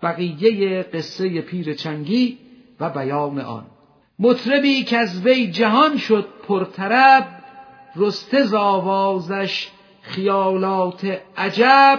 بقیه قصه پیر چنگی و بیان آن. مطربی که از وی جهان شد پرطرب، رسته ز آوازش خیالات عجب.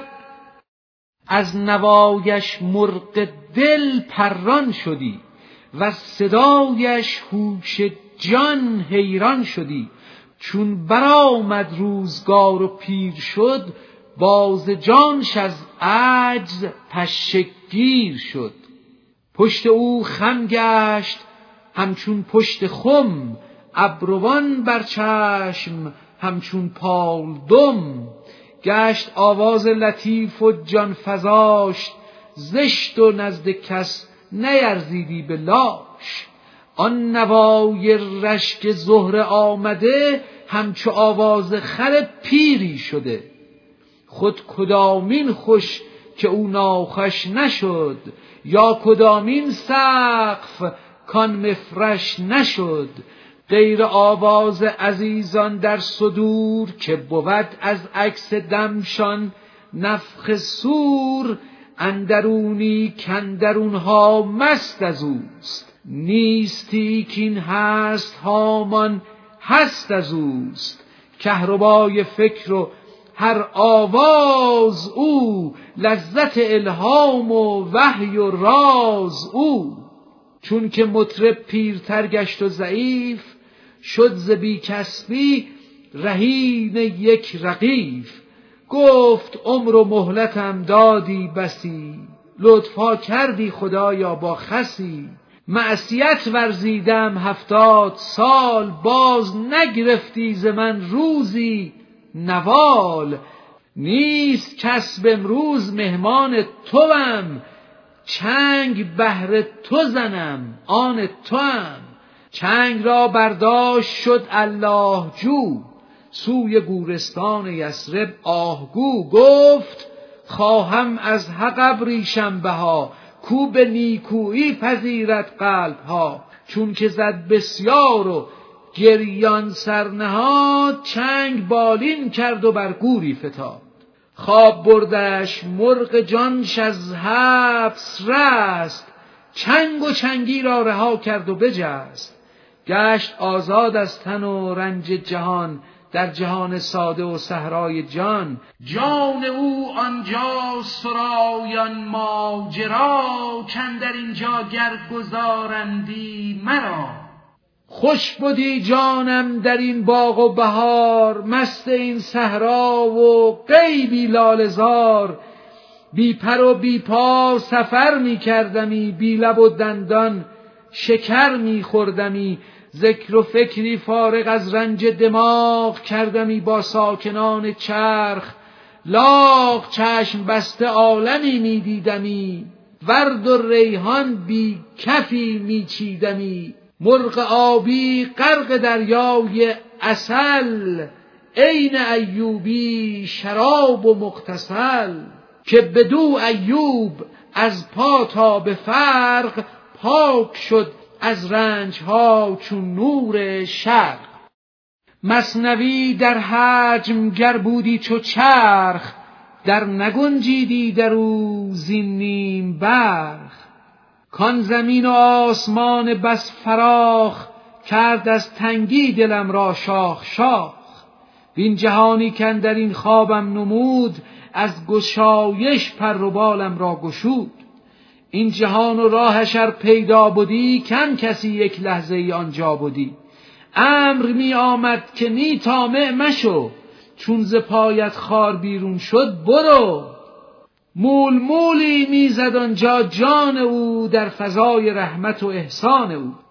از نوایش مرغ دل پران شدی، و صدایش هوش جان حیران شدی. چون برآمد روزگار و پیر شد، باز جانش از عجز پشه گیر شد. پشت او خم گشت همچون پشت خم، ابروان بر چشم همچون پالدم. گشت آواز لطیف و جان فزاش، زشت و نزد کس نیرزیدی به لاش. آن نوای رشک زهره آمده، همچو آواز خر پیری شده. خود کدامین خوش که او ناخوش نشد، یا کدامین سقف کان مفرش نشد. غیر آواز عزیزان در صدور، که بود از عکس دمشان نفخ صور. اندرونی کاندرونها مست از اوست، نیستی کین هست هامان هست از اوست. کهربای فکر و هر آواز او، لذت الهام و وحی و راز او. چون که مطرب پیرتر گشت و ضعیف، شد ز بی کسبی رهین یک رغیف. گفت عمر و مهلتم دادی بسی، لطفا کردی خدایا با خسی. معصیت ورزیدم 70 سال، باز نگرفتی ز من روزی نوال. نیست کسب امروز مهمان توام، چنگ بهر تو زنم آن توام. چنگ را برداشت شد الله جو، سوی گورستان یثرب آهگو. گفت خواهم از حق ابریشم بها، کو به نیکویی پذیرد قلبها. چون که زد بسیار و گریان سرنهاد، چنگ بالین کرد و بر گوری فتاد. خواب بردش مرغ جانش از حبس رست، چنگ و چنگی را رها کرد و بجست. گشت آزاد از تن و رنج جهان، در جهان ساده و صحرای جان. جان او آنجا سرایان ماجرا، کاندر اینجا گر گذارندی مرا. خوش بودی جانم در این باغ و بهار، مست این صحرا و غیبی لاله زار. بی پر و بی پا سفر می کردمی، بی لب و دندان شکر می خوردمی. ذکر و فکری فارغ از رنج دماغ کردمی با ساکنان چرخ. لاغ چشم بسته عالمی می دیدمی، ورد و ریحان بی کفی می چیدمی. مرغ آبی غرق دریای عسل، عین ایوبی شراب و مغتسل. که بدو ایوب از پا تا به فرق، پاک شد از رنجها چون نور شرق. مثنوی در حجم گر بودی چو چرخ، در نگنجیدی در او زین نیم برخ. کان زمین و آسمان بس فراخ، کرد از تنگی دلم را شاخ شاخ. وین جهانی کاندر این خوابم نمود، از گشایش پر و بالم را گشود. این جهان و راهش ار پیدا بودی، کم کسی یک لحظه ای آنجا بودی. امر می آمد که نی طامع مشو، چون ز پایت خار بیرون شد برو. مول مولی می زد آنجا جان او، در فضای رحمت و احسان او.